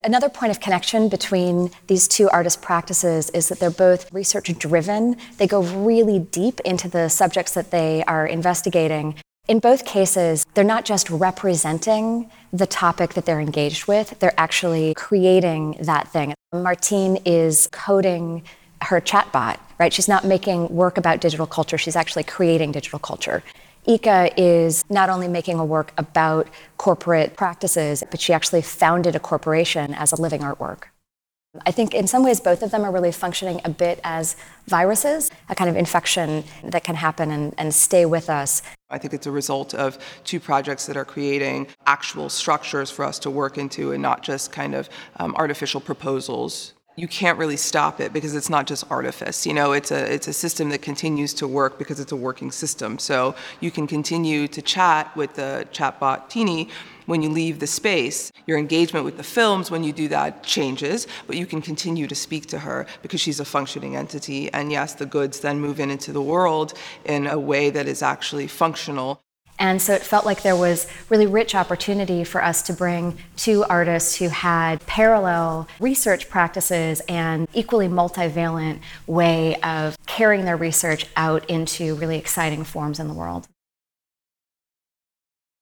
Another point of connection between these two artist practices is that they're both research-driven. They go really deep into the subjects that they are investigating. In both cases, they're not just representing the topic that they're engaged with, they're actually creating that thing. Martine is coding her chatbot, right? She's not making work about digital culture, she's actually creating digital culture. Ika is not only making a work about corporate practices, but she actually founded a corporation as a living artwork. I think in some ways both of them are really functioning a bit as viruses, a kind of infection that can happen and stay with us. I think it's a result of two projects that are creating actual structures for us to work into and not just kind of artificial proposals. You can't really stop it because it's not just artifice. You know, it's a system that continues to work because it's a working system. So you can continue to chat with the chatbot Teeny when you leave the space. Your engagement with the films when you do that changes, but you can continue to speak to her because she's a functioning entity. And yes, the goods then move into the world in a way that is actually functional. And so it felt like there was really rich opportunity for us to bring two artists who had parallel research practices and equally multivalent way of carrying their research out into really exciting forms in the world.